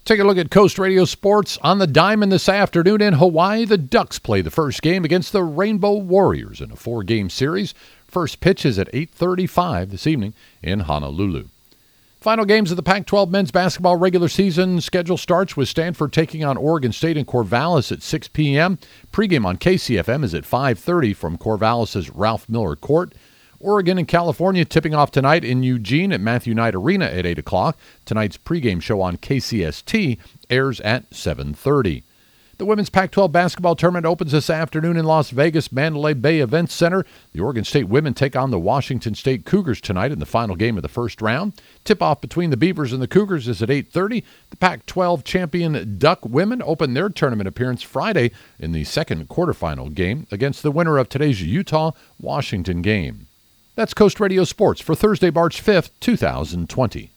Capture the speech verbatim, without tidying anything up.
Take a look at Coast Radio Sports on the Diamond this afternoon in Hawaii. The Ducks play the first game against the Rainbow Warriors in a four-game series. First pitch is at eight thirty-five this evening in Honolulu. Final games of the Pac twelve men's basketball regular season schedule starts with Stanford taking on Oregon State in Corvallis at six p.m. Pregame on K C F M is at five thirty from Corvallis' Ralph Miller Court. Oregon and California tipping off tonight in Eugene at Matthew Knight Arena at eight o'clock. Tonight's pregame show on K C S T airs at seven thirty. The women's Pac twelve basketball tournament opens this afternoon in Las Vegas Mandalay Bay Events Center. The Oregon State women take on the Washington State Cougars tonight in the final game of the first round. Tip-off between the Beavers and the Cougars is at eight thirty. The Pac twelve champion Duck women open their tournament appearance Friday in the second quarterfinal game against the winner of today's Utah-Washington game. That's Coast Radio Sports for Thursday, March fifth, two thousand twenty.